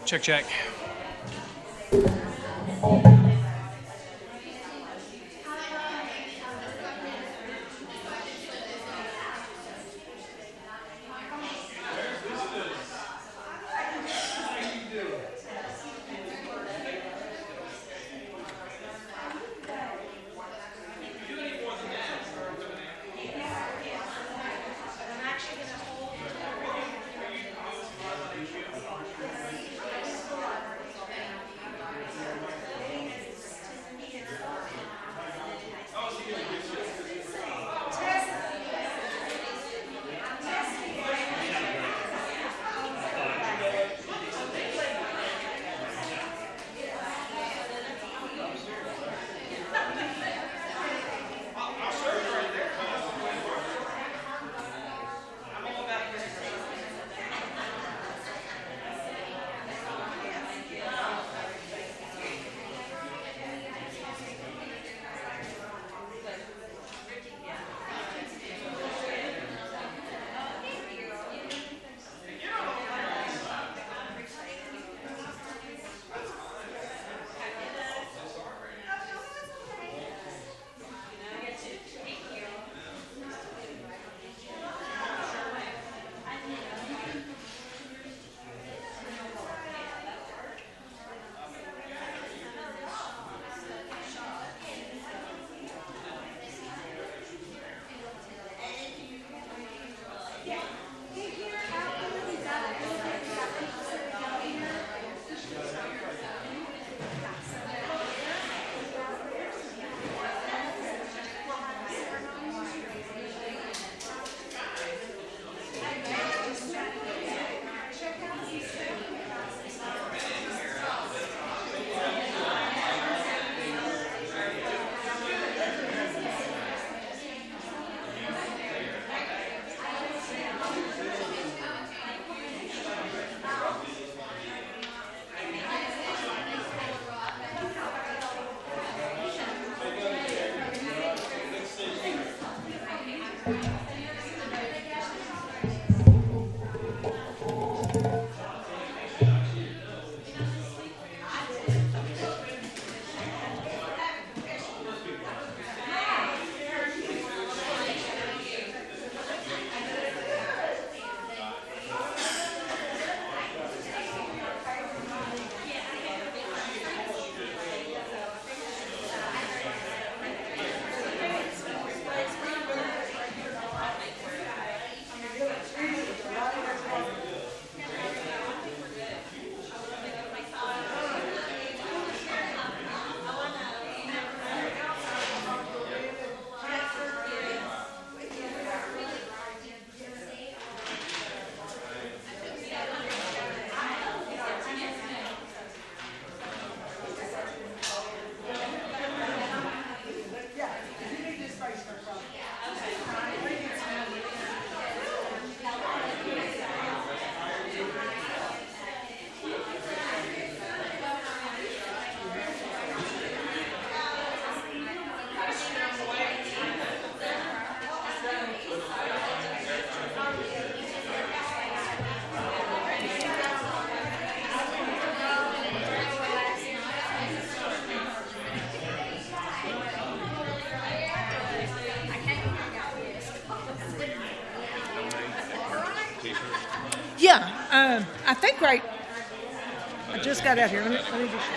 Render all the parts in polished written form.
Check, check. Yeah, I think right. I just got out here. Let me just.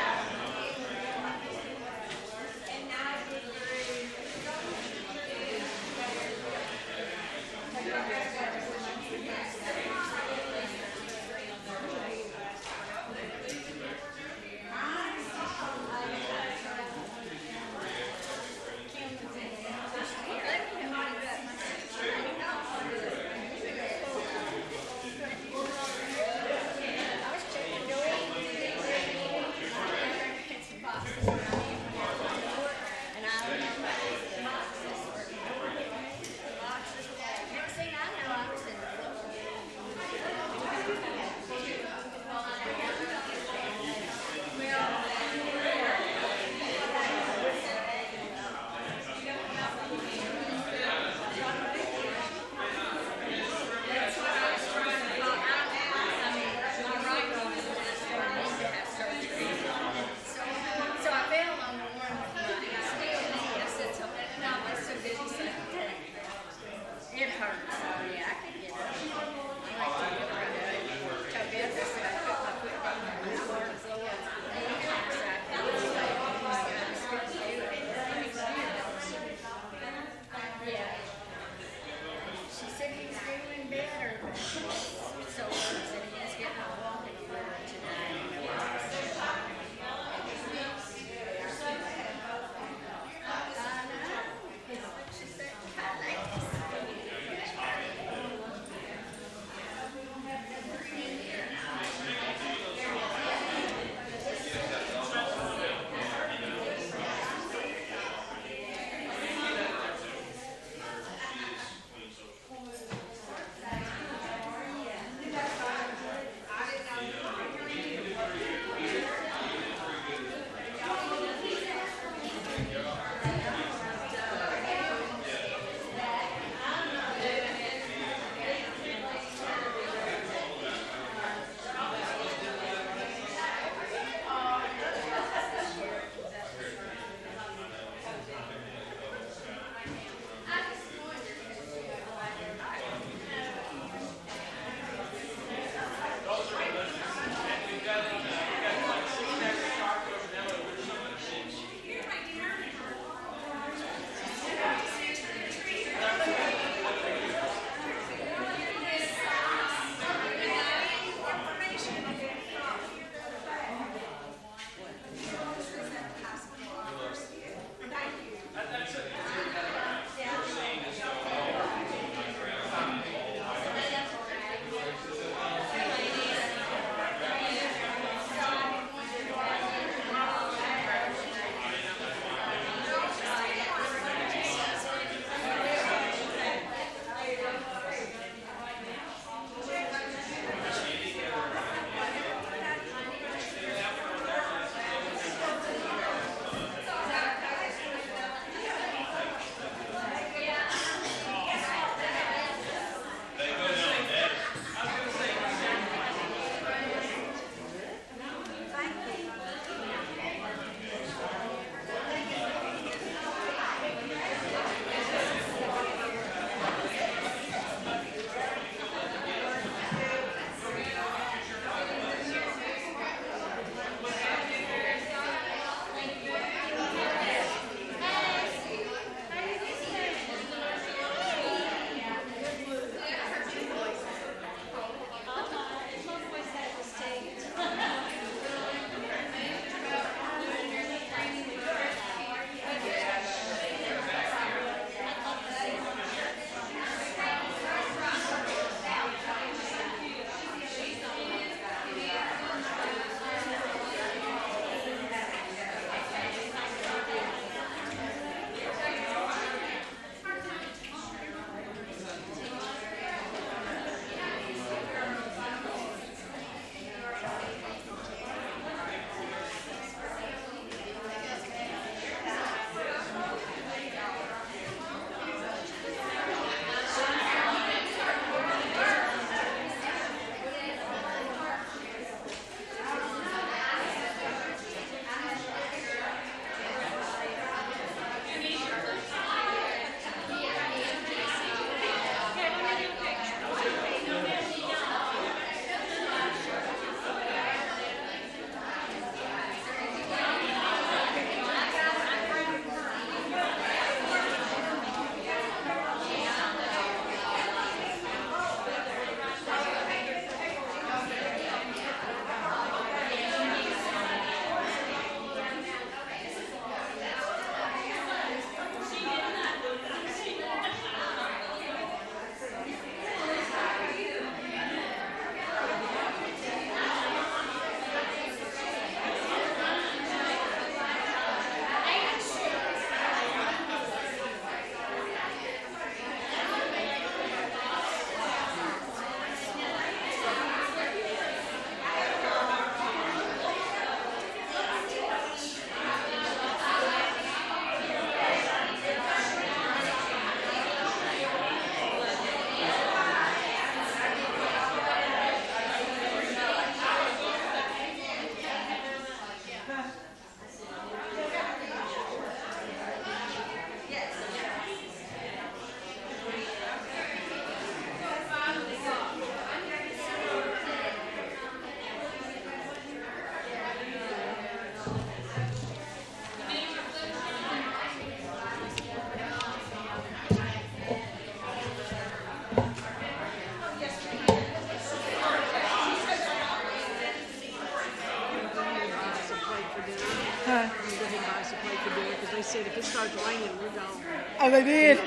Huh? I'm going to buy us a plate for dinner because they said if it starts raining, we're gone. Oh, they did.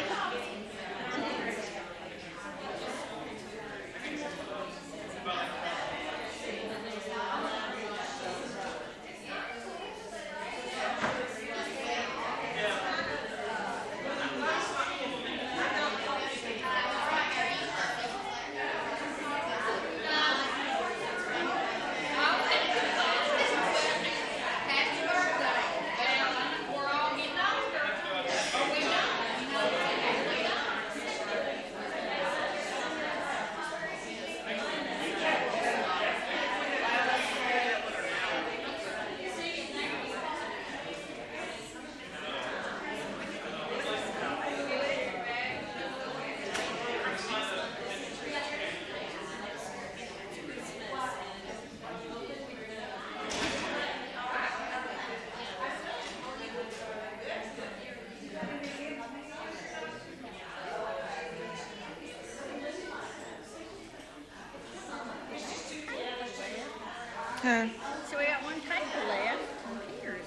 Huh? So we got one table left. Here's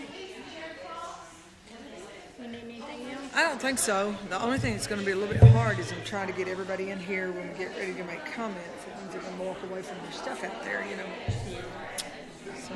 you need anything else? I don't think so. The only thing that's going to be a little bit hard is I'm trying to get everybody in here when we get ready to make comments. It means they're going to walk away from their stuff out there, you know. So.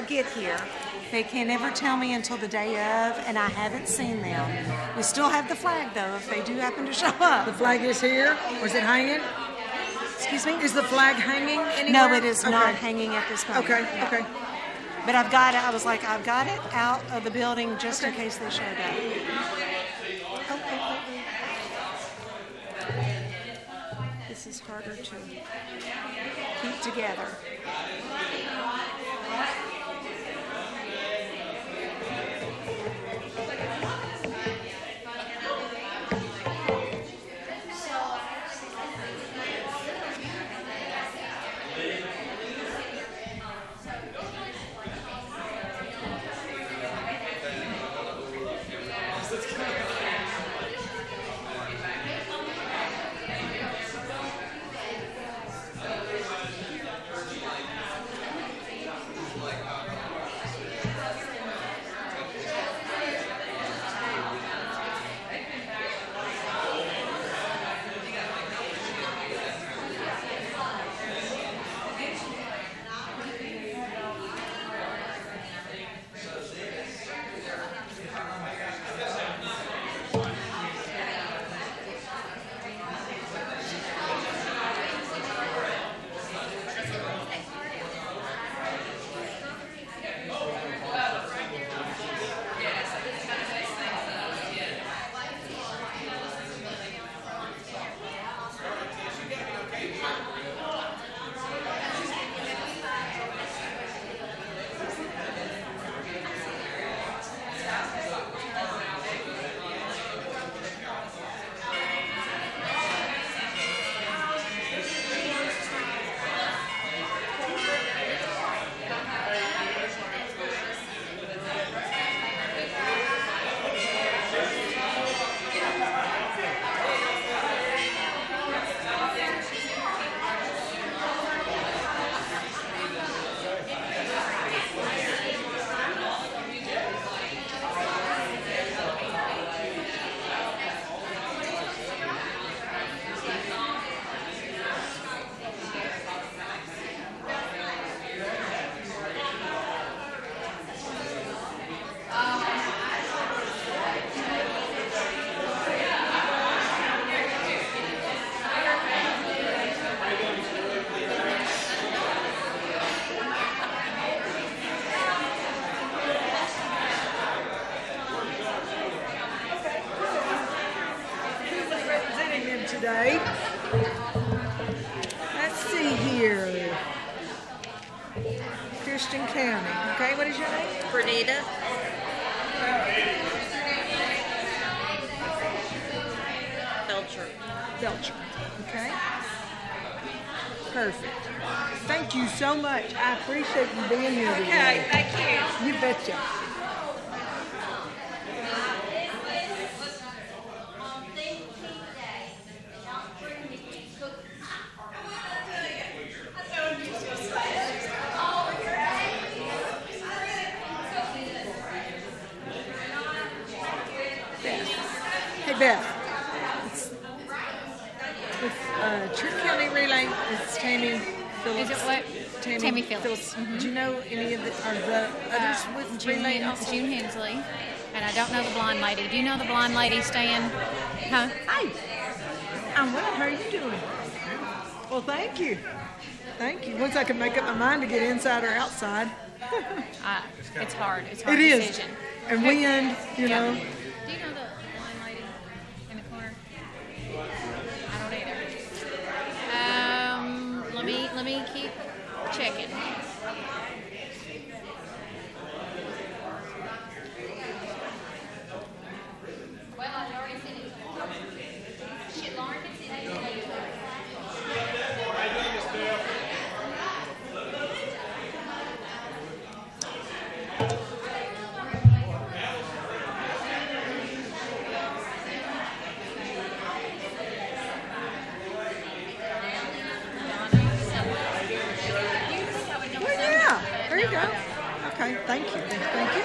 get here. They can't ever tell me until the day of, and I haven't seen them. We still have the flag, though, if they do happen to show up. The flag is here, or is it hanging? Excuse me? Is the flag hanging anywhere? No, it is not hanging at this moment. Okay, Yeah. okay. But I've got it. I was like, I've got it out of the building just in case they showed up. This is harder to keep together. Today. Let's see here. Christian County. Okay, what is your name? Bernita. Belcher. Belcher. Okay. Perfect. Thank you so much. I appreciate you being here today. Okay, thank you. You betcha. Hey Beth, it's Church County Relay. It's Tammy Phillips. Is it what? Tammy Phillips. Mm-hmm. Do you know any of the others with June, Relay? Also? June Hensley, and I don't know the blonde lady. Do you know the blonde lady, Stan? Huh? Hi, I'm well. How are you doing? Well, thank you. Thank you. Once I can make up my mind to get inside or outside. It's hard. It's a hard It is. decision. And wind, you know. Do you know the blonde lady in the corner? I don't either. Let me keep checking. Well, I already sent it. Shit, Lauren can send it. There you go. Okay, thank you. Thank you.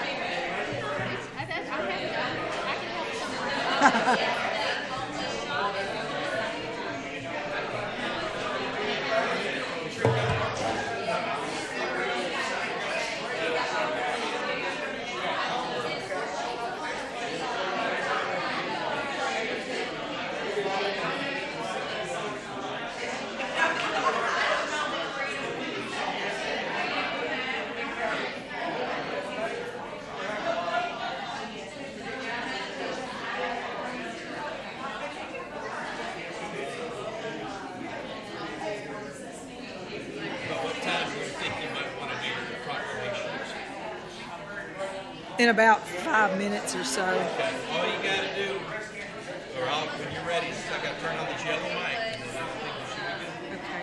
in about 5 minutes or so. Okay. All you got to do, when you're ready, I got to turn on this yellow mic. Okay.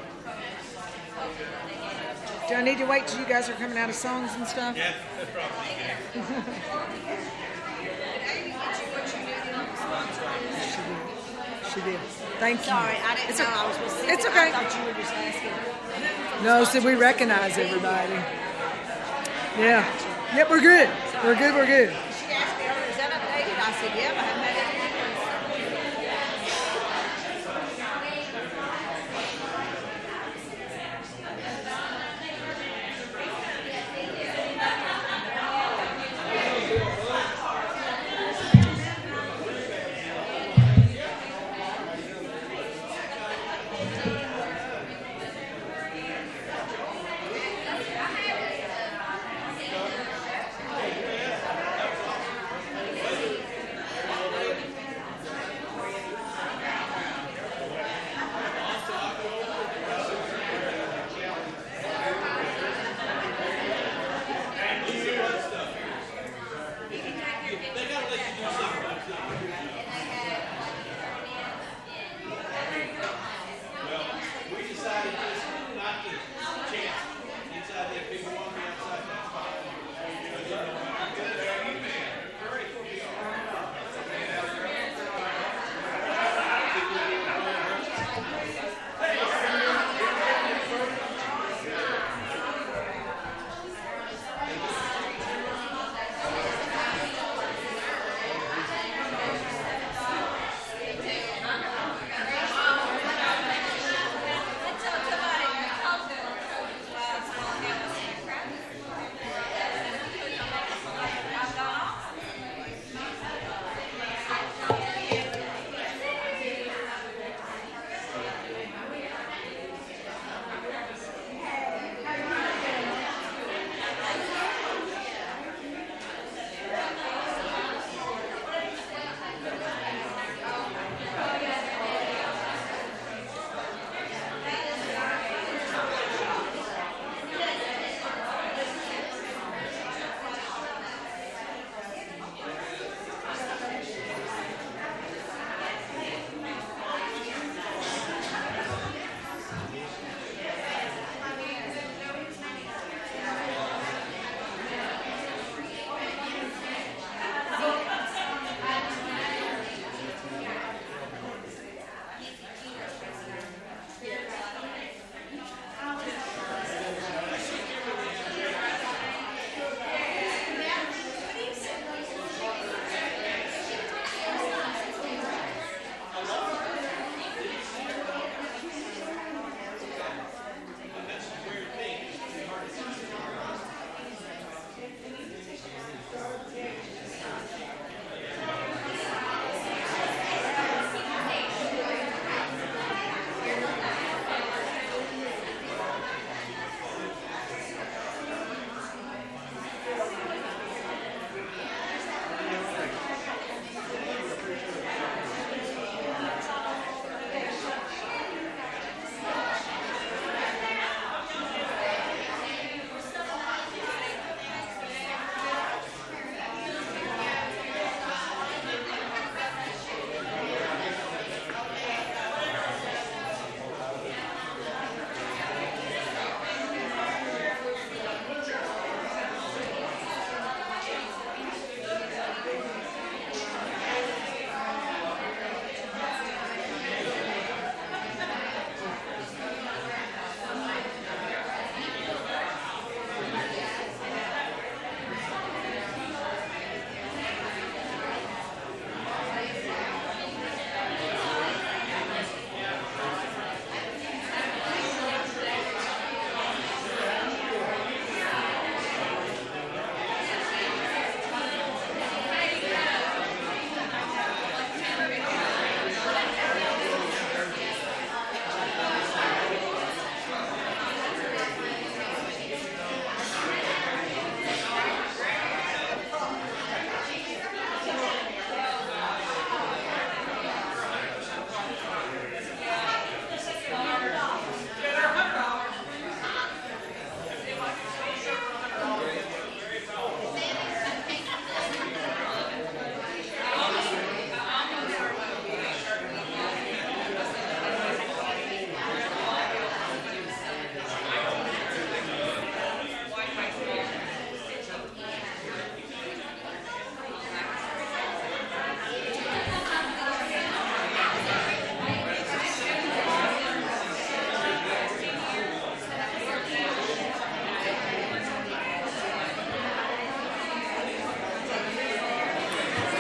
Do I need to wait till you guys are coming out of songs and stuff? Yeah, that's probably good. She did. Thank you. Sorry, I didn't know I was supposed to see It's it. okay. I thought you were just asking. No, so we recognize everybody. Yeah. Yep, we're good. We're good, we're good. She asked me earlier, is that updated? I said, yeah, but I haven't had it.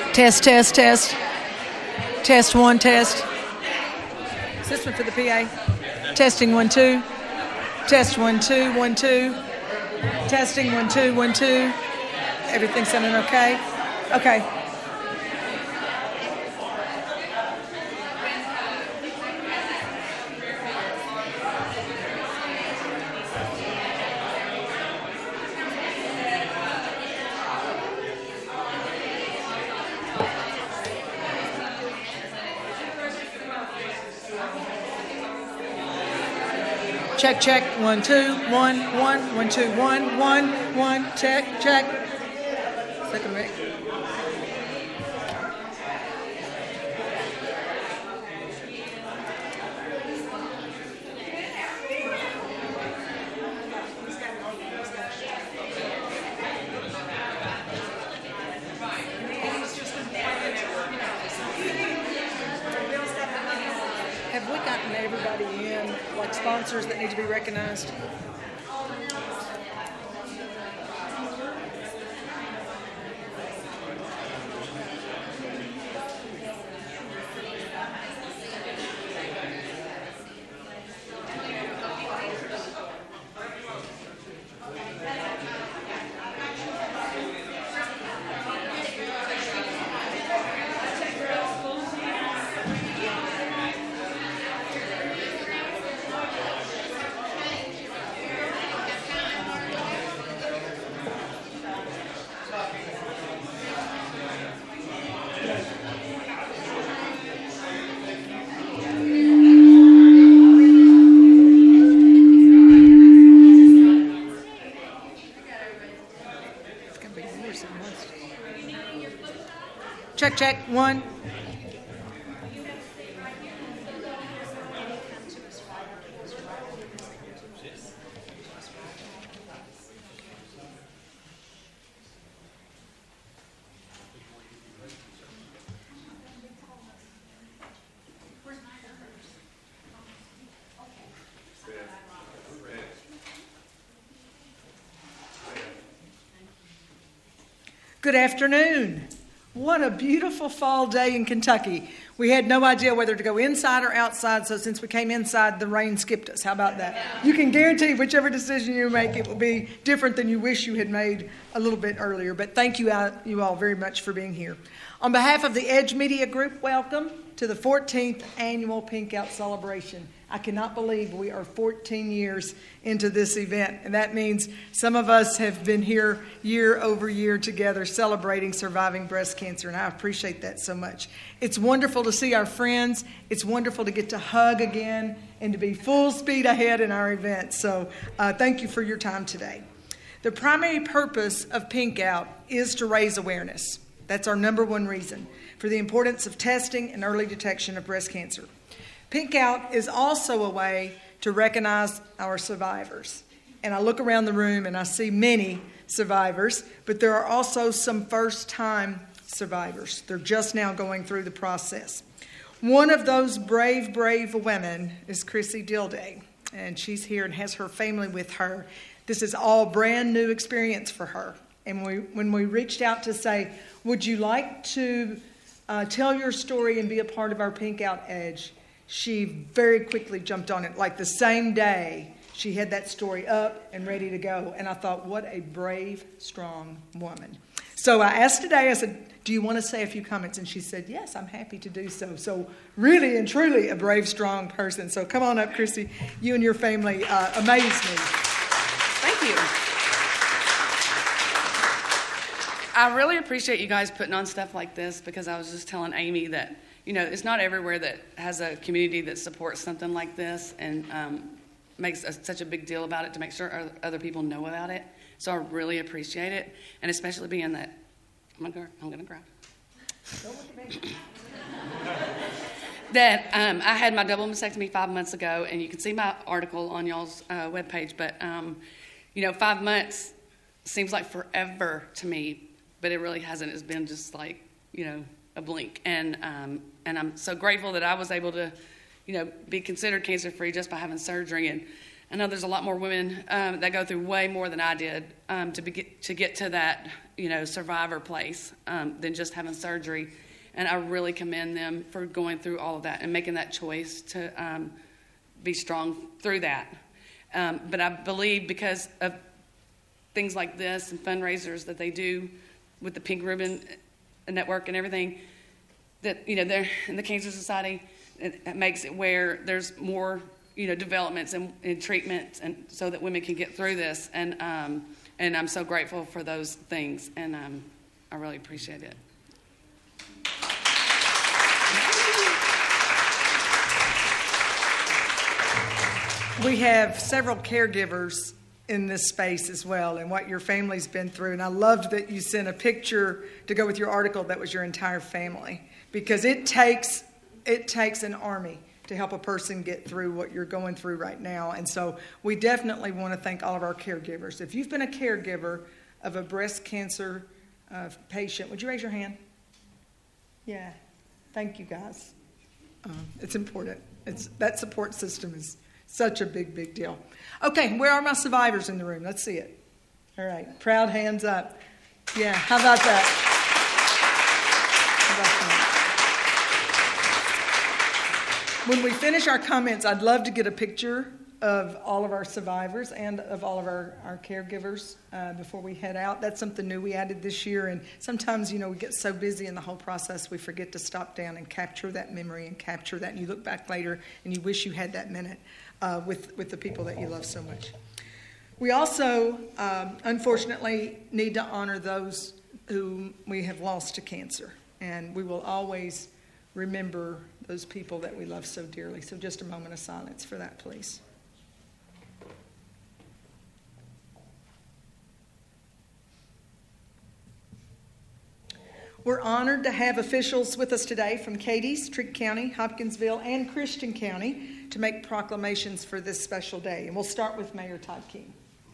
Test, test, test. Test one, test. Is this one for the PA? Testing 1, 2. Test 1, 2, 1, 2. Testing 1, 2, 1, 2. Everything's sounding okay? Okay. Check, check. 1, 2, 1, 1, 1, 2, 1, 1, 1. Check, check. Second mic. Have we gotten everybody in, like sponsors that need to be recognized? Check, check. 1. Good afternoon. What a beautiful fall day in Kentucky. We had no idea whether to go inside or outside, so since we came inside, the rain skipped us. How about that? You can guarantee whichever decision you make, it will be different than you wish you had made a little bit earlier. But thank you all very much for being here. On behalf of the Edge Media Group, welcome to the 14th Annual Pink Out Celebration. I cannot believe we are 14 years into this event, and that means some of us have been here year over year together celebrating surviving breast cancer, and I appreciate that so much. It's wonderful to see our friends. It's wonderful to get to hug again and to be full speed ahead in our event. So thank you for your time today. The primary purpose of Pink Out is to raise awareness. That's our number one reason for the importance of testing and early detection of breast cancer. Pink Out is also a way to recognize our survivors. And I look around the room and I see many survivors, but there are also some first-time survivors. They're just now going through the process. One of those brave, brave women is Chrissy Dilday, and she's here and has her family with her. This is all brand new experience for her. And when we reached out to say, would you like to tell your story and be a part of our Pink Out Edge, she very quickly jumped on it. Like the same day, she had that story up and ready to go. And I thought, what a brave, strong woman. So I asked today, I said, do you want to say a few comments? And she said, yes, I'm happy to do so. So really and truly a brave, strong person. So come on up, Chrissy. You and your family amaze me. Thank you. I really appreciate you guys putting on stuff like this, because I was just telling Amy that, you know, it's not everywhere that has a community that supports something like this and makes such a big deal about it to make sure other people know about it. So I really appreciate it, and especially being that I'm gonna cry. That I had my double mastectomy 5 months ago, and you can see my article on y'all's webpage. But 5 months seems like forever to me, but it really hasn't. It's been just like a blink, and I'm so grateful that I was able to be considered cancer-free just by having surgery. And I know there's a lot more women that go through way more than I did to get to that, survivor place than just having surgery. And I really commend them for going through all of that and making that choice to be strong through that. But I believe because of things like this and fundraisers that they do with the Pink Ribbon Network and everything, that, they're in the Cancer Society, it makes it where there's more, developments and treatments, and so that women can get through this. And I'm so grateful for those things, and I really appreciate it. We have several caregivers in this space as well, and what your family's been through. And I loved that you sent a picture to go with your article that was your entire family, because it takes an army to help a person get through what you're going through right now. And so we definitely want to thank all of our caregivers. If you've been a caregiver of a breast cancer patient, would you raise your hand? Yeah. Thank you, guys. It's important. That support system is such a big, big deal. Okay, where are my survivors in the room? Let's see it. All right, proud hands up. Yeah, how about that? When we finish our comments, I'd love to get a picture of all of our survivors and of all of our caregivers before we head out. That's something new we added this year, and sometimes, we get so busy in the whole process we forget to stop down and capture that memory and capture that, and you look back later and you wish you had that minute with the people that you love so much. We also, unfortunately, need to honor those who we have lost to cancer, and we will always remember those people that we love so dearly. So just a moment of silence for that, please. We're honored to have officials with us today from Cadiz, Trigg County, Hopkinsville, and Christian County to make proclamations for this special day. And we'll start with Mayor Todd King.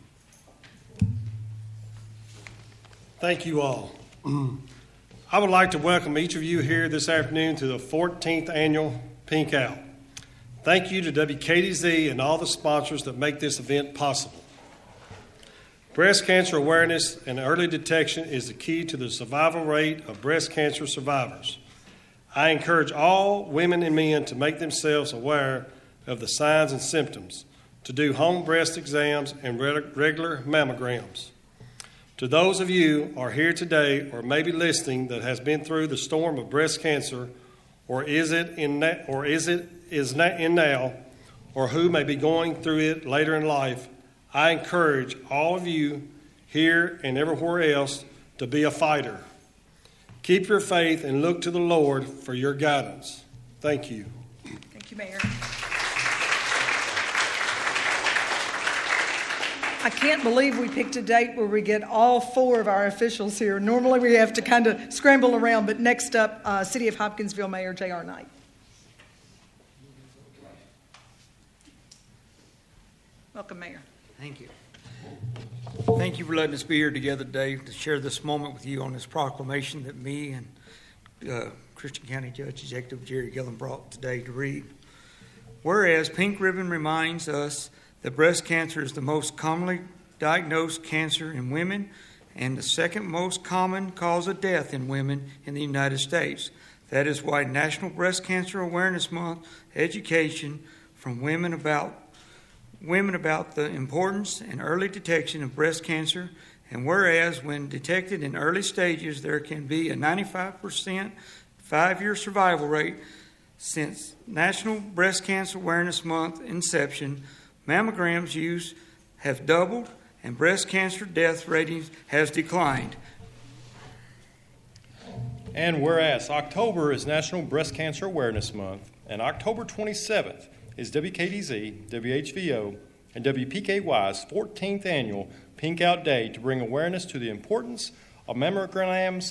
Thank you all. I would like to welcome each of you here this afternoon to the 14th Annual Pink Out. Thank you to WKDZ and all the sponsors that make this event possible. Breast cancer awareness and early detection is the key to the survival rate of breast cancer survivors. I encourage all women and men to make themselves aware of the signs and symptoms, to do home breast exams and regular mammograms. To those of you who are here today or maybe listening that has been through the storm of breast cancer, or is in now, or who may be going through it later in life, I encourage all of you here and everywhere else to be a fighter. Keep your faith and look to the Lord for your guidance. Thank you. Thank you, Mayor. I can't believe we picked a date where we get all four of our officials here. Normally we have to kind of scramble around, but next up, City of Hopkinsville Mayor J.R. Knight. Welcome, Mayor. Thank you. Thank you for letting us be here together today to share this moment with you on this proclamation that me and Christian County Judge Executive Jerry Gillum brought today to read. Whereas Pink Ribbon reminds us that breast cancer is the most commonly diagnosed cancer in women and the second most common cause of death in women in the United States. That is why National Breast Cancer Awareness Month education from women about the importance and early detection of breast cancer, and whereas when detected in early stages there can be a 95% 5-year survival rate. Since National Breast Cancer Awareness Month inception, mammograms use have doubled and breast cancer death ratings has declined. And whereas October is National Breast Cancer Awareness Month, and October 27th is WKDZ, WHVO, and WPKY's 14th Annual Pink Out Day to bring awareness to the importance of mammogram,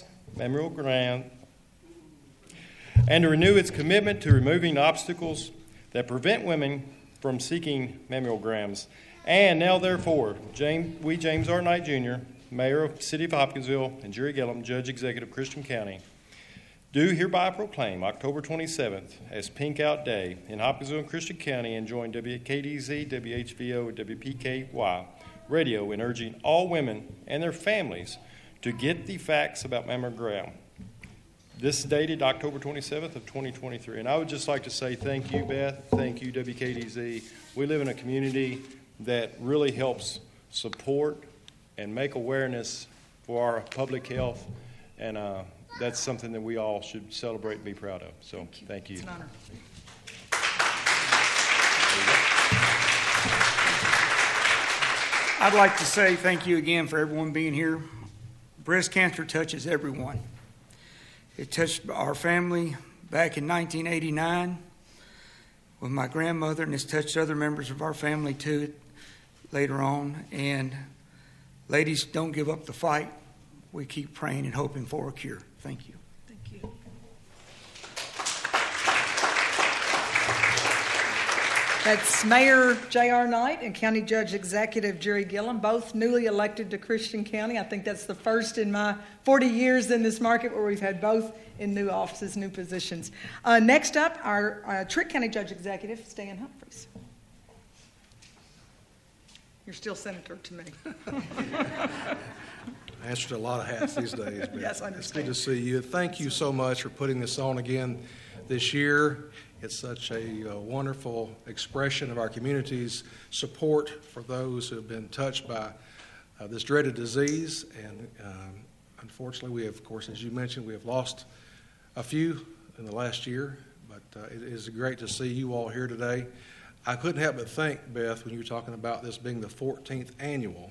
and to renew its commitment to removing obstacles that prevent women from seeking mammograms. And now, therefore, James R. Knight, Jr., Mayor of the City of Hopkinsville, and Jerry Gillum, Judge Executive, Christian County, Do hereby proclaim October 27th as Pink Out Day in Hopkinsville and Christian County and join WKDZ, WHVO, and WPKY radio in urging all women and their families to get the facts about mammogram. This is dated October 27th of 2023. And I would just like to say thank you, Beth. Thank you, WKDZ. We live in a community that really helps support and make awareness for our public health. And that's something that we all should celebrate and be proud of. So thank you. It's an honor. I'd like to say thank you again for everyone being here. Breast cancer touches everyone. It touched our family back in 1989 with my grandmother, and it's touched other members of our family too later on. And ladies, don't give up the fight. We keep praying and hoping for a cure. Thank you. Thank you. That's Mayor J.R. Knight and County Judge Executive Jerry Gillum, both newly elected to Christian County. I think that's the first in my 40 years in this market where we've had both in new offices, new positions. Next up, our Trick County Judge Executive, Stan Humphreys. You're still senator to me. I answered a lot of hats these days. But yes, I understand. It's good to see you. Thank you so much for putting this on again this year. It's such a wonderful expression of our community's support for those who have been touched by this dreaded disease. And unfortunately, we have, of course, as you mentioned, we have lost a few in the last year. But it is great to see you all here today. I couldn't help but think, Beth, when you were talking about this being the 14th annual,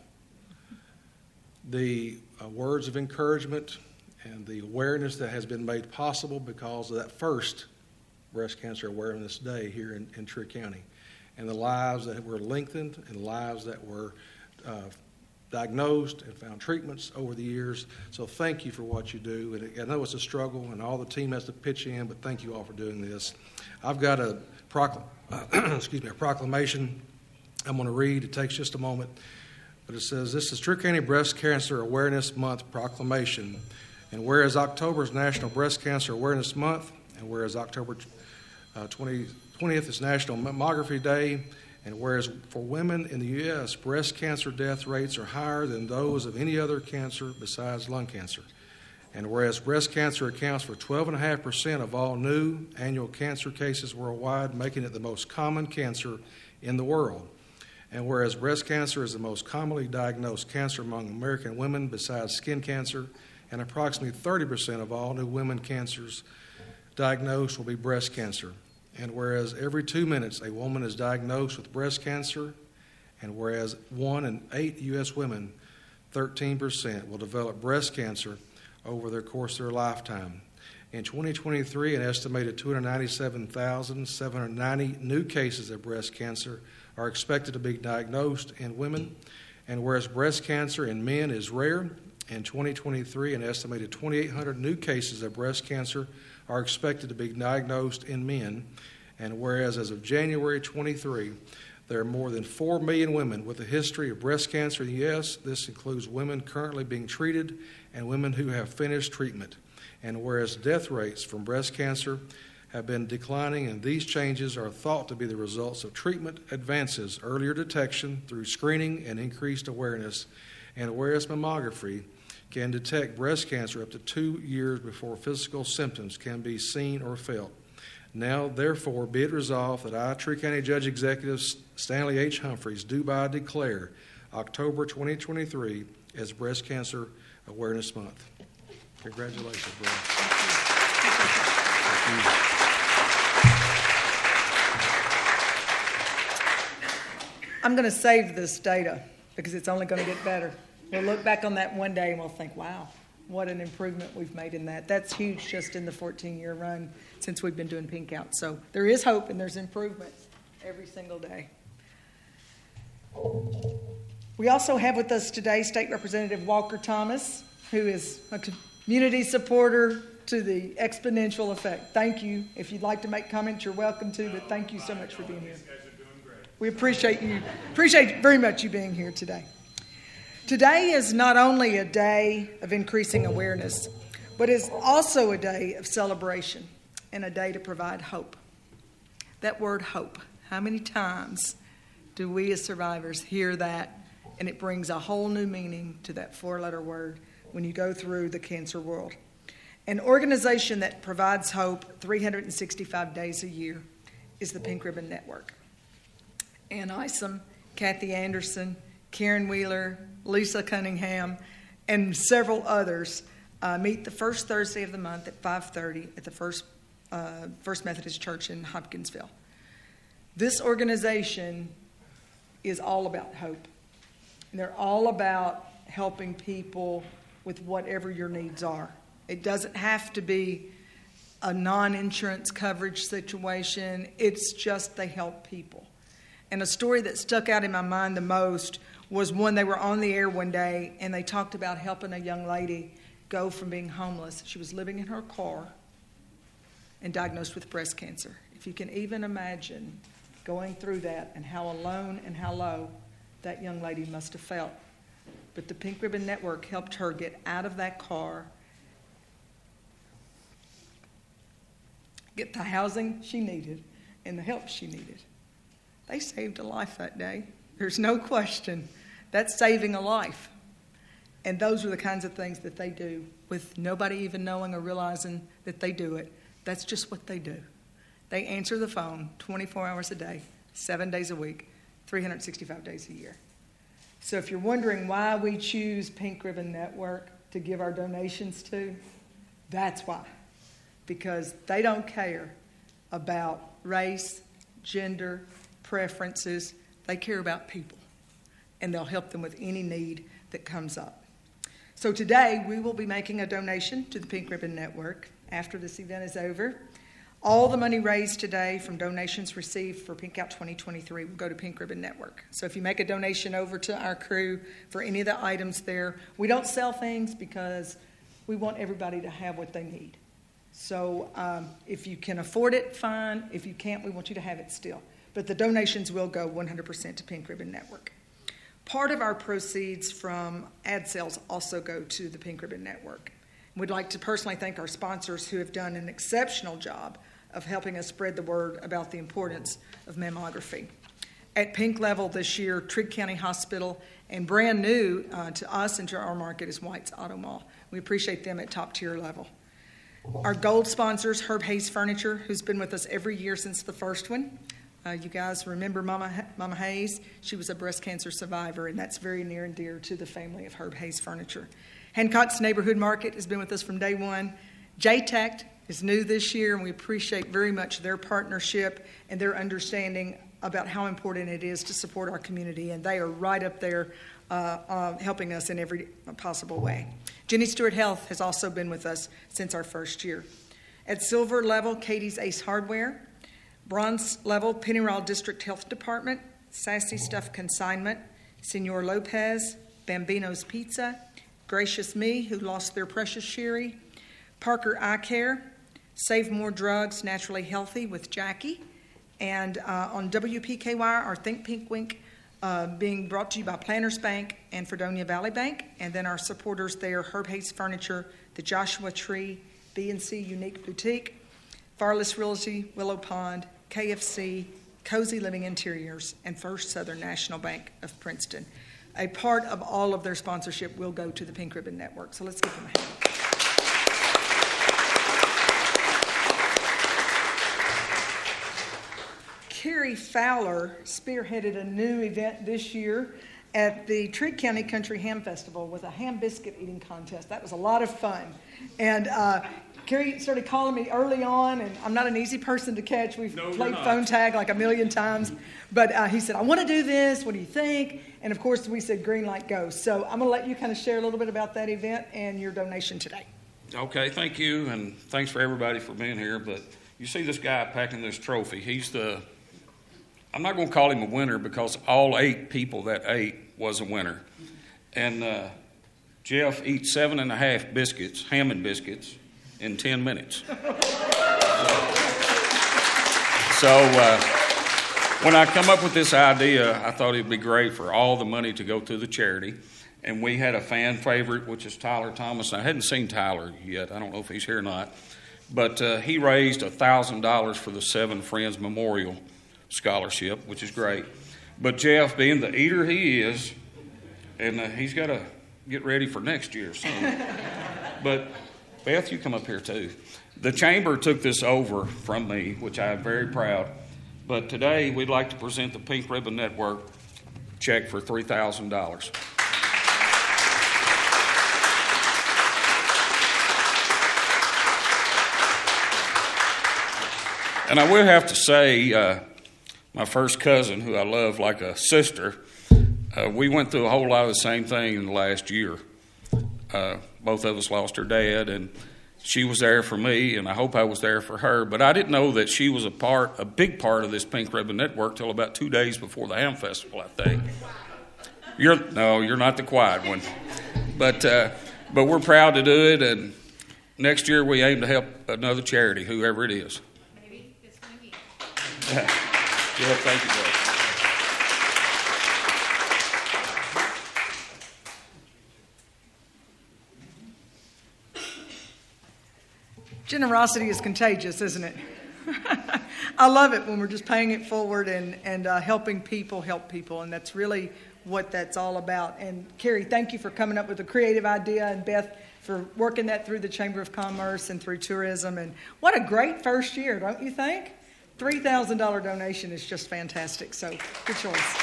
the words of encouragement and the awareness that has been made possible because of that first Breast Cancer Awareness Day here in Trigg County, and the lives that were lengthened and lives that were diagnosed and found treatments over the years. So thank you for what you do. And I know it's a struggle and all the team has to pitch in, but thank you all for doing this. I've got a proclamation I'm going to read. It takes just a moment. But it says, this is Trigg County Breast Cancer Awareness Month proclamation. And whereas October is National Breast Cancer Awareness Month, and whereas October 20th is National Mammography Day, and whereas for women in the U.S., breast cancer death rates are higher than those of any other cancer besides lung cancer. And whereas breast cancer accounts for 12.5% of all new annual cancer cases worldwide, making it the most common cancer in the world. And whereas breast cancer is the most commonly diagnosed cancer among American women besides skin cancer, and approximately 30% of all new women cancers diagnosed will be breast cancer. And whereas every 2 minutes a woman is diagnosed with breast cancer, and whereas 1 in 8 U.S. women, 13%, will develop breast cancer over the course of their lifetime. In 2023, an estimated 297,790 new cases of breast cancer are expected to be diagnosed in women, and whereas breast cancer in men is rare, in 2023 an estimated 2,800 new cases of breast cancer are expected to be diagnosed in men, and whereas as of January 23 there are more than 4 million women with a history of breast cancer in the U.S. This includes women currently being treated and women who have finished treatment. And whereas death rates from breast cancer have been declining, and these changes are thought to be the results of treatment advances, earlier detection through screening and increased awareness, and whereas mammography can detect breast cancer up to 2 years before physical symptoms can be seen or felt. Now, therefore, be it resolved that I, Trigg County Judge Executive Stanley H. Humphreys, do by declare October 2023 as Breast Cancer Awareness Month. Congratulations, bro. Thank you. I'm going to save this data because it's only going to get better. We'll look back on that one day and we'll think, wow, what an improvement we've made in that. That's huge just in the 14-year run since we've been doing Pink Out. So there is hope and there's improvement every single day. We also have with us today State Representative Walker Thomas, who is a community supporter to the exponential effect. Thank you. If you'd like to make comments, you're welcome to, but thank you so much for being here. We appreciate very much you being here today. Today is not only a day of increasing awareness, but it's also a day of celebration and a day to provide hope. That word hope, how many times do we as survivors hear that, and it brings a whole new meaning to that four-letter word when you go through the cancer world. An organization that provides hope 365 days a year is the Pink Ribbon Network. Ann Isom, Kathy Anderson, Karen Wheeler, Lisa Cunningham, and several others meet the first Thursday of the month at 5:30 at the First Methodist Church in Hopkinsville. This organization is all about hope. And they're all about helping people with whatever your needs are. It doesn't have to be a non-insurance coverage situation. It's just they help people. And a story that stuck out in my mind the most was when they were on the air one day and they talked about helping a young lady go from being homeless. She was living in her car and diagnosed with breast cancer. If you can even imagine going through that and how alone and how low that young lady must have felt. But the Pink Ribbon Network helped her get out of that car, get the housing she needed and the help she needed. They saved a life that day. There's no question. That's saving a life. And those are the kinds of things that they do with nobody even knowing or realizing that they do it. That's just what they do. They answer the phone 24 hours a day, 7 days a week, 365 days a year. So if you're wondering why we choose Pink Ribbon Network to give our donations to, that's why. Because they don't care about race, gender, preferences. They care about people. And they'll help them with any need that comes up. So today we will be making a donation to the Pink Ribbon Network after this event is over. All the money raised today from donations received for Pink Out 2023 will go to Pink Ribbon Network. So if you make a donation over to our crew for any of the items there, we don't sell things because we want everybody to have what they need. So if you can afford it, fine. If you can't, we want you to have it still. But the donations will go 100% to Pink Ribbon Network. Part of our proceeds from ad sales also go to the Pink Ribbon Network. We'd like to personally thank our sponsors who have done an exceptional job of helping us spread the word about the importance of mammography. At Pink level this year, Trigg County Hospital, and brand new to us and to our market is White's Auto Mall. We appreciate them at top tier level. Our gold sponsors, Herb Hayes Furniture, who's been with us every year since the first one. You guys remember Mama Hayes? She was a breast cancer survivor, and that's very near and dear to the family of Herb Hayes Furniture. Hancock's Neighborhood Market has been with us from day one. JTACT is new this year, and we appreciate very much their partnership and their understanding about how important it is to support our community, and they are right up there helping us in every possible way. Jenny Stewart Health has also been with us since our first year. At silver level, Katie's Ace Hardware. Bronze level, Pennyroyal District Health Department, Sassy Stuff Consignment, Senor Lopez, Bambino's Pizza, Gracious Me, who lost their precious Sherry, Parker Eye Care, Save More Drugs, Naturally Healthy with Jackie, and on WPKY, our Think Pink Wink being brought to you by Planners Bank and Fredonia Valley Bank, and then our supporters there, Herb Hayes Furniture, the Joshua Tree, B&C Unique Boutique, Farless Realty, Willow Pond, KFC, Cozy Living Interiors, and First Southern National Bank of Princeton. A part of all of their sponsorship will go to the Pink Ribbon Network. So let's give them a hand. Carrie Fowler spearheaded a new event this year at the Trigg County Country Ham Festival with a ham biscuit eating contest. That was a lot of fun. And Carrie started calling me early on, and I'm not an easy person to catch. We've played phone tag like a million times. But he said, I want to do this. What do you think? And, of course, we said green light, go. So I'm going to let you kind of share a little bit about that event and your donation today. Okay, thank you, and thanks for everybody for being here. But you see this guy packing this trophy. He's the, I'm not going to call him a winner because all 8 people that ate was a winner. And Jeff eats 7.5 biscuits, ham and biscuits, in 10 minutes. So when I come up with this idea, I thought it'd be great for all the money to go to the charity. and we had a fan favorite, which is Tyler Thomas. I hadn't seen Tyler yet. I don't know if he's here or not. But he raised $1,000 for the Seven Friends Memorial Scholarship, which is great. But Jeff, being the eater he is, and he's got to get ready for next year soon. But Beth, you come up here too. The chamber took this over from me, which I am very proud. But today we'd like to present the Pink Ribbon Network check for $3,000. And I will have to say, my first cousin, who I love like a sister, we went through a whole lot of the same thing in the last year. Both of us lost her dad, and she was there for me, and I hope I was there for her. But I didn't know that she was a big part of this Pink Ribbon Network till about 2 days before the Ham Festival, I think. You're not the quiet one. But we're proud to do it, and next year we aim to help another charity, whoever it is. Maybe it's going to be. Yeah, thank you, Joe. Generosity is contagious, isn't it? I love it when we're just paying it forward and helping people help people, and that's really what that's all about. And Carrie, thank you for coming up with a creative idea, and Beth for working that through the Chamber of Commerce and through tourism. And what a great first year, don't you think? $3,000 donation is just fantastic, so good choice.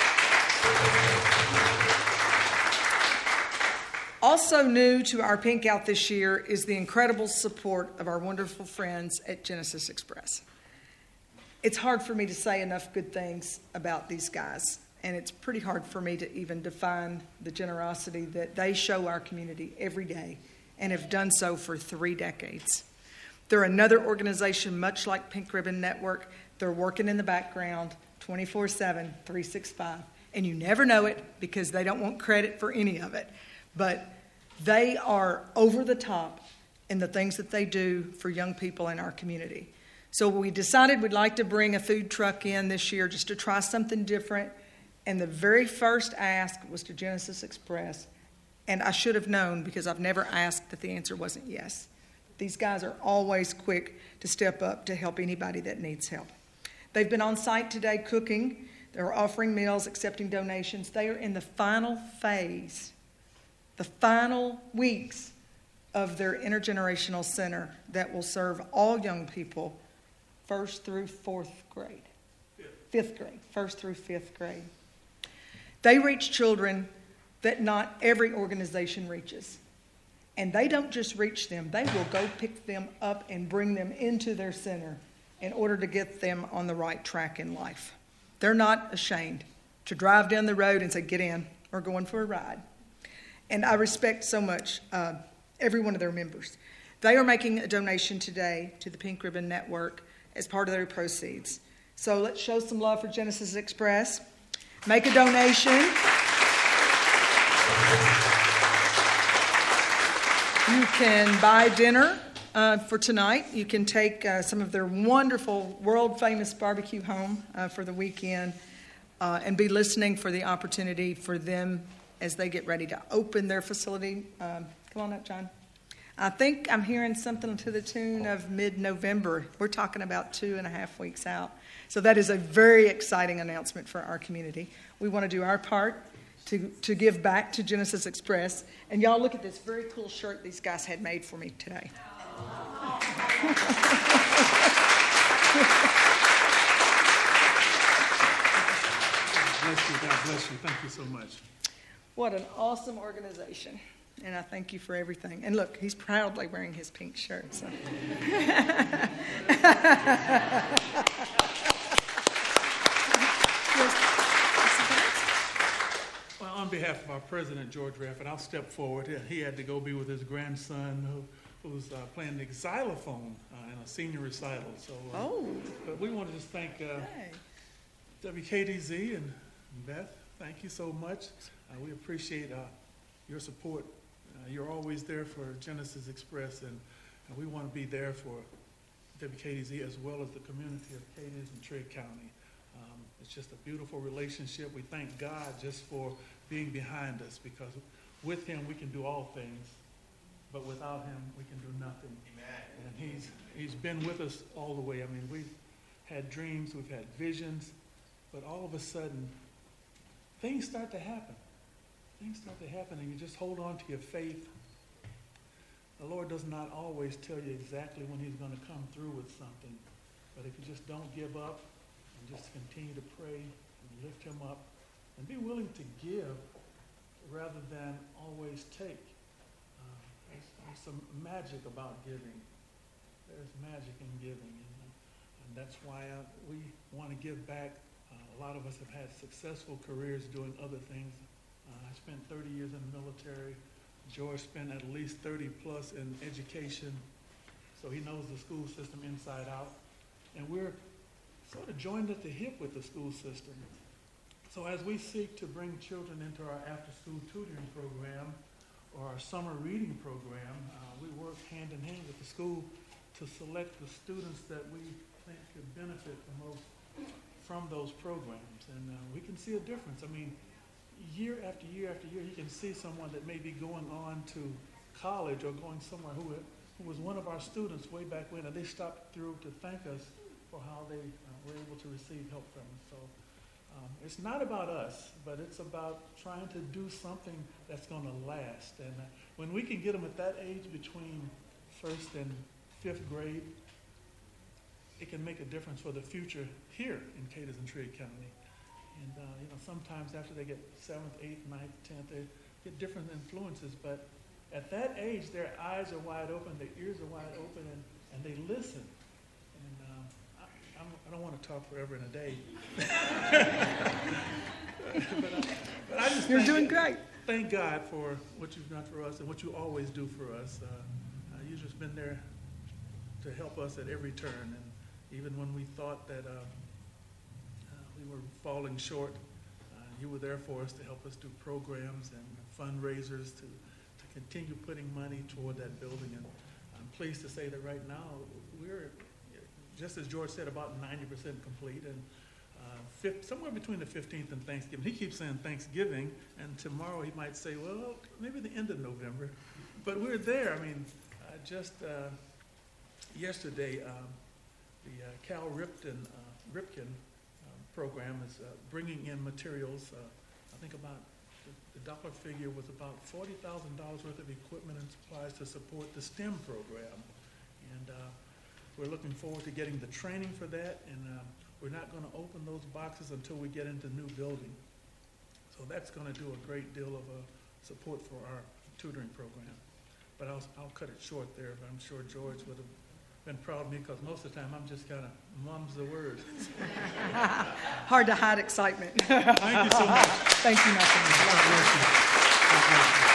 Also new to our Pink Out this year is the incredible support of our wonderful friends at Genesis Express. It's hard for me to say enough good things about these guys, and it's pretty hard for me to even define the generosity that they show our community every day and have done so for 3 decades. They're another organization much like Pink Ribbon Network. They're working in the background 24/7, 365, and you never know it because they don't want credit for any of it. But they are over the top in the things that they do for young people in our community. So we decided we'd like to bring a food truck in this year just to try something different. And the very first ask was to Genesis Express. And I should have known because I've never asked that the answer wasn't yes. These guys are always quick to step up to help anybody that needs help. They've been on site today cooking. They're offering meals, accepting donations. They are in the final phase, the final weeks of their intergenerational center that will serve all young people 1st through 4th grade. 5th grade, 1st through 5th grade. They reach children that not every organization reaches. And they don't just reach them, they will go pick them up and bring them into their center in order to get them on the right track in life. They're not ashamed to drive down the road and say, get in, we're going for a ride. And I respect so much every one of their members. They are making a donation today to the Pink Ribbon Network as part of their proceeds. So let's show some love for Genesis Express. Make a donation. You can buy dinner for tonight. You can take some of their wonderful, world-famous barbecue home for the weekend and be listening for the opportunity for them as they get ready to open their facility. Come on up, John. I think I'm hearing something to the tune of mid-November. We're talking about 2.5 weeks out. So that is a very exciting announcement for our community. We want to do our part to give back to Genesis Express. And y'all look at this very cool shirt these guys had made for me today. Bless you. God bless you. Thank you so much. What an awesome organization. And I thank you for everything. And look, he's proudly wearing his pink shirt. So. Well, on behalf of our president, George Rafford, I'll step forward. He had to go be with his grandson who's playing the xylophone in a senior recital. So, but we want to just thank WKDZ and Beth. Thank you so much. We appreciate your support. You're always there for Genesis Express, and we want to be there for WKDZ as well as the community of Cadiz and Trigg County. It's just a beautiful relationship. We thank God just for being behind us because with him we can do all things, but without him we can do nothing. And he's been with us all the way. I mean, we've had dreams, we've had visions, but all of a sudden, things start to happen. Things start to happen, and you just hold on to your faith. The Lord does not always tell you exactly when he's going to come through with something, but if you just don't give up and just continue to pray and lift him up and be willing to give rather than always take. There's some magic about giving. There's magic in giving, and that's why we want to give back. A lot of us have had successful careers doing other things. I spent 30 years in the military. George spent at least 30 plus in education, so he knows the school system inside out. And we're sort of joined at the hip with the school system. So as we seek to bring children into our after-school tutoring program or our summer reading program, we work hand in hand with the school to select the students that we think could benefit the most from those programs. And we can see a difference. I mean, year after year after year, you can see someone that may be going on to college or going somewhere who was one of our students way back when, and they stopped through to thank us for how they were able to receive help from us. So it's not about us, but it's about trying to do something that's going to last. And when we can get them at that age between 1st and 5th grade, it can make a difference for the future here in Cadiz and Trigg County. And sometimes after they get 7th, 8th, 9th, 10th, they get different influences. But at that age, their eyes are wide open, their ears are wide open, and they listen. And I don't want to talk forever and a day. but I just You're doing great. Thank God for what you've done for us and what you always do for us. You've just been there to help us at every turn. And even when we thought that we were falling short, you were there for us to help us do programs and fundraisers to continue putting money toward that building. And I'm pleased to say that right now we're, just as George said, about 90% complete. And somewhere between the 15th and Thanksgiving. He keeps saying Thanksgiving, and tomorrow he might say, well, maybe the end of November. But we're there. I mean, just yesterday, the Cal Ripken program is bringing in materials. I think about the dollar figure was about $40,000 worth of equipment and supplies to support the STEM program. And we're looking forward to getting the training for that. And we're not going to open those boxes until we get into the new building. So that's going to do a great deal of support for our tutoring program. But I'll cut it short there, but I'm sure George would have been proud of me because most of the time I'm just kind of mum's the word. Hard to hide excitement. Thank you so much. Thank you, Malcolm. God bless you. God bless you.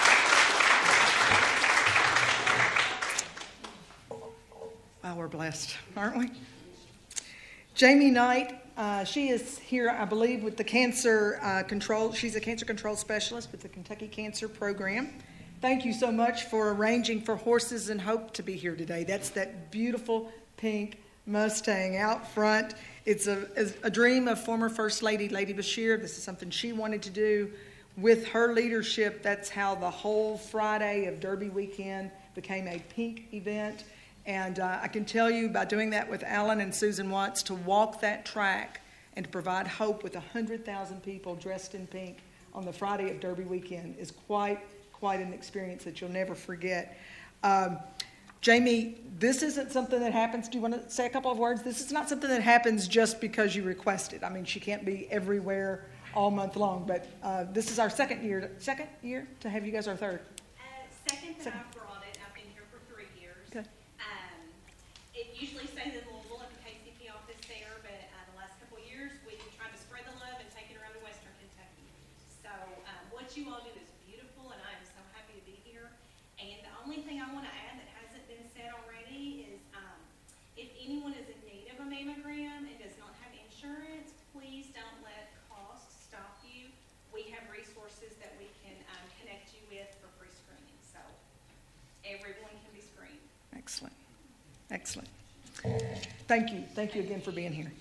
Wow, we're blessed, aren't we? Jamie Knight, she is here, I believe, with the cancer control. She's a cancer control specialist with the Kentucky Cancer Program. Thank you so much for arranging for Horses and Hope to be here today. That's that beautiful pink Mustang out front. It's a dream of former First Lady Beshear. This is something she wanted to do. With her leadership, that's how the whole Friday of Derby weekend became a pink event. And I can tell you by doing that with Alan and Susan Watts, to walk that track and to provide hope with 100,000 people dressed in pink on the Friday of Derby weekend is quite an experience that you'll never forget. Jamie, this isn't something that happens. Do you want to say a couple of words? This is not something that happens just because you request it. I mean, she can't be everywhere all month long, but this is our second year to have you guys, or third? Second that I've brought it. I've been here for 3 years. Okay. It usually stays in Louisville at the KCP office there, but the last couple of years we've tried to spread the love and take it around to Western Kentucky. So what you all do is beautiful, and I am so happy to be here. And the only thing I want to add that hasn't been said already is if anyone is in need of a mammogram and does not have insurance, please don't let cost stop you. We have resources that we can connect you with for free screening. So everyone can be screened. Excellent. Excellent. Thank you. Thank you again for being here.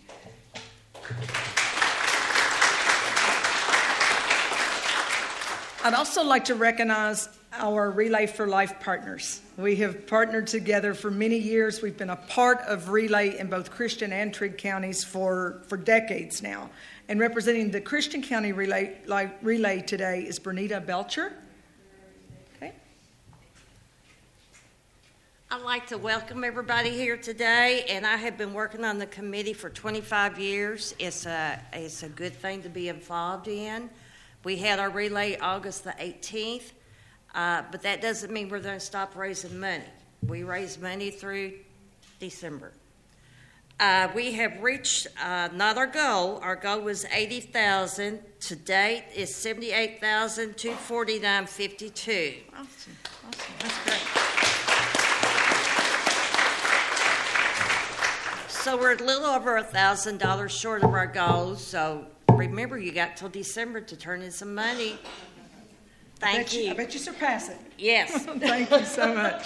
I'd also like to recognize our Relay for Life partners. We have partnered together for many years. We've been a part of Relay in both Christian and Trigg counties for decades now. And representing the Christian County Relay today is Bernita Belcher. Okay. I'd like to welcome everybody here today, and I have been working on the committee for 25 years. It's a good thing to be involved in. We had our relay August the 18th, but that doesn't mean we're going to stop raising money. We raise money through December. We have reached not our goal. Our goal was $80,000. To date is $78,249.52. Awesome. That's great. So we're a little over $1,000 short of our goal. So remember, you got till December to turn in some money. Thank you. I bet you surpass it. Yes. Thank you so much.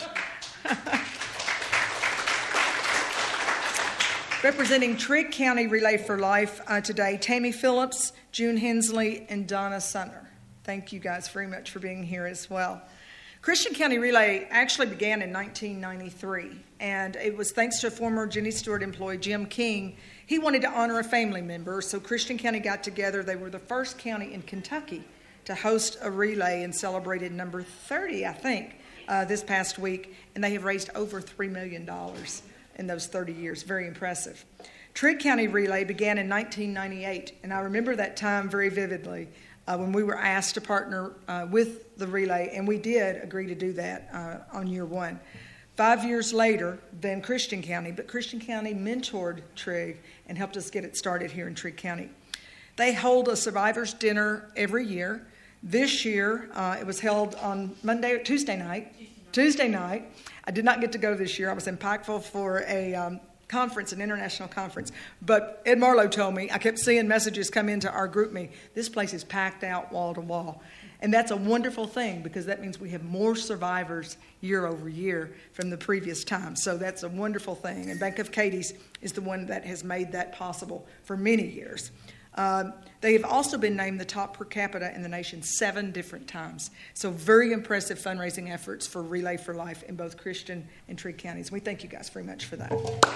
Representing Trigg County Relay for Life today, Tammy Phillips, June Hensley, and Donna Sunner. Thank you guys very much for being here as well. Christian County Relay actually began in 1993, and it was thanks to a former Jenny Stewart employee, Jim King. He wanted to honor a family member, so Christian County got together. They were the first county in Kentucky to host a relay and celebrated number 30, I think, this past week, and they have raised over $3 million in those 30 years. Very impressive. Trigg County Relay began in 1998, and I remember that time very vividly when we were asked to partner with the relay, and we did agree to do that on year one. 5 years later, then Christian County, but Christian County mentored Trigg and helped us get it started here in Trigg County. They hold a survivors dinner every year. This year, it was held on Tuesday night. I did not get to go this year. I was in Pikeville for a conference, an international conference. But Ed Marlowe told me, I kept seeing messages come into our group me, this place is packed out wall to wall. And that's a wonderful thing because that means we have more survivors year over year from the previous time. So that's a wonderful thing. And Bank of Katie's is the one that has made that possible for many years. They have also been named the top per capita in the nation 7 different times. So very impressive fundraising efforts for Relay for Life in both Christian and Trigg counties. We thank you guys very much for that.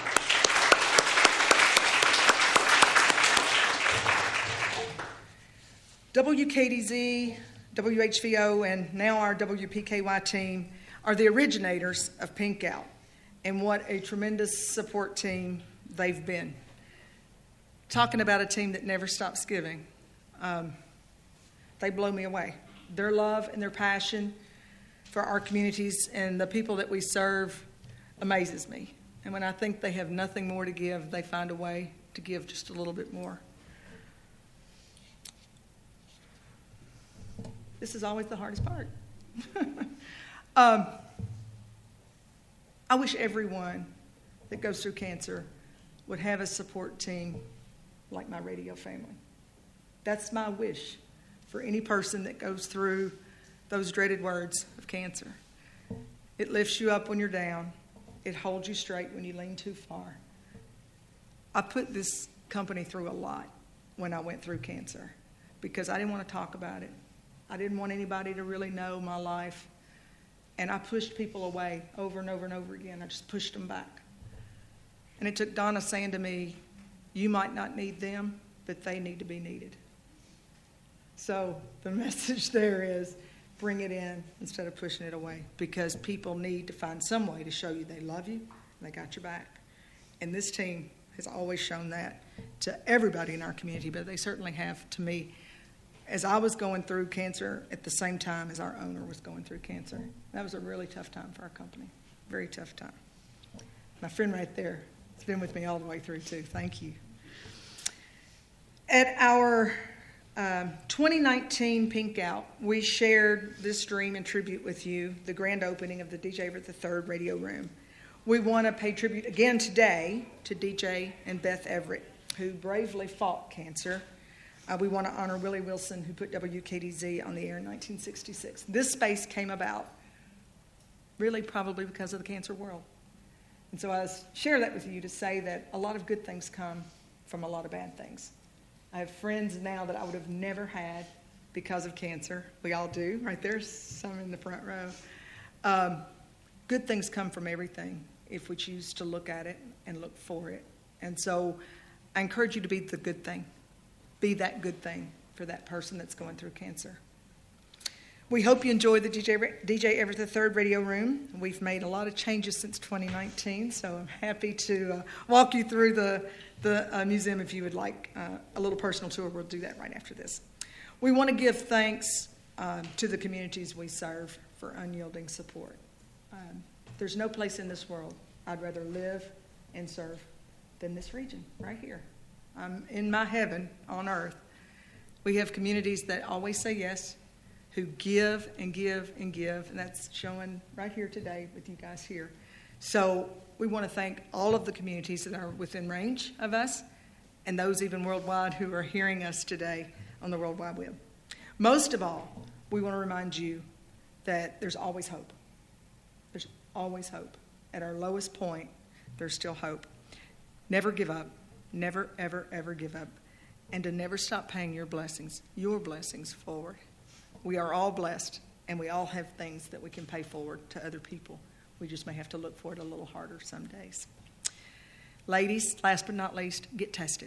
WKDZ, WHVO, and now our WPKY team are the originators of Pink Out, and what a tremendous support team they've been. Talking about a team that never stops giving, they blow me away. Their love and their passion for our communities and the people that we serve amazes me. And when I think they have nothing more to give, they find a way to give just a little bit more. This is always the hardest part. I wish everyone that goes through cancer would have a support team like my radio family. That's my wish for any person that goes through those dreaded words of cancer. It lifts you up when you're down. It holds you straight when you lean too far. I put this company through a lot when I went through cancer because I didn't want to talk about it. I didn't want anybody to really know my life. And I pushed people away over and over and over again. I just pushed them back. And it took Donna saying to me, you might not need them, but they need to be needed. So the message there is bring it in instead of pushing it away because people need to find some way to show you they love you and they got your back. And this team has always shown that to everybody in our community, but they certainly have to me. As I was going through cancer at the same time as our owner was going through cancer. That was a really tough time for our company. Very tough time. My friend right there has been with me all the way through too. Thank you. At our 2019 Pink Out, we shared this dream and tribute with you, the grand opening of the DJ Everett III Radio Room. We want to pay tribute again today to DJ and Beth Everett, who bravely fought cancer. We want to honor Willie Wilson, who put WKDZ on the air in 1966. This space came about really probably because of the cancer world. And so I share that with you to say that a lot of good things come from a lot of bad things. I have friends now that I would have never had because of cancer. We all do. Right there's some in the front row. Good things come from everything if we choose to look at it and look for it. And so I encourage you to be the good thing. Be that good thing for that person that's going through cancer. We hope you enjoy the DJ Everett III Radio Room. We've made a lot of changes since 2019, so I'm happy to walk you through the museum if you would like a little personal tour. We'll do that right after this. We want to give thanks to the communities we serve for unyielding support. There's no place in this world I'd rather live and serve than this region right here. I'm in my heaven on earth. We have communities that always say yes, who give and give and give, and that's showing right here today with you guys here. So we want to thank all of the communities that are within range of us and those even worldwide who are hearing us today on the World Wide Web. Most of all, we want to remind you that there's always hope. There's always hope. At our lowest point, there's still hope. Never give up. Never, ever, ever give up. And to never stop paying your blessings forward. We are all blessed, and we all have things that we can pay forward to other people. We just may have to look for it a little harder some days. Ladies, last but not least, get tested.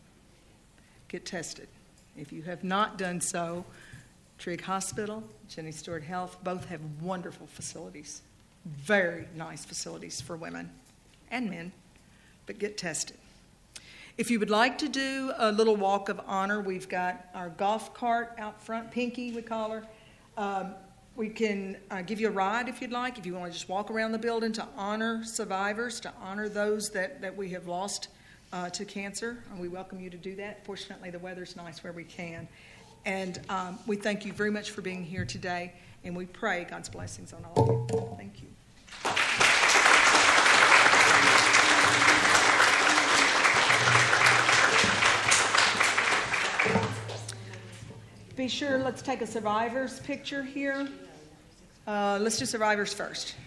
Get tested. If you have not done so, Trigg Hospital, Jenny Stewart Health, both have wonderful facilities. Very nice facilities for women and men, but get tested. If you would like to do a little walk of honor, we've got our golf cart out front, Pinky we call her. We can give you a ride if you'd like, if you want to just walk around the building to honor survivors, to honor those that we have lost to cancer. And we welcome you to do that. Fortunately, the weather's nice where we can. And we thank you very much for being here today, and we pray God's blessings on all of you. Thank you. Be sure, let's take a survivors picture here. Let's do survivors first.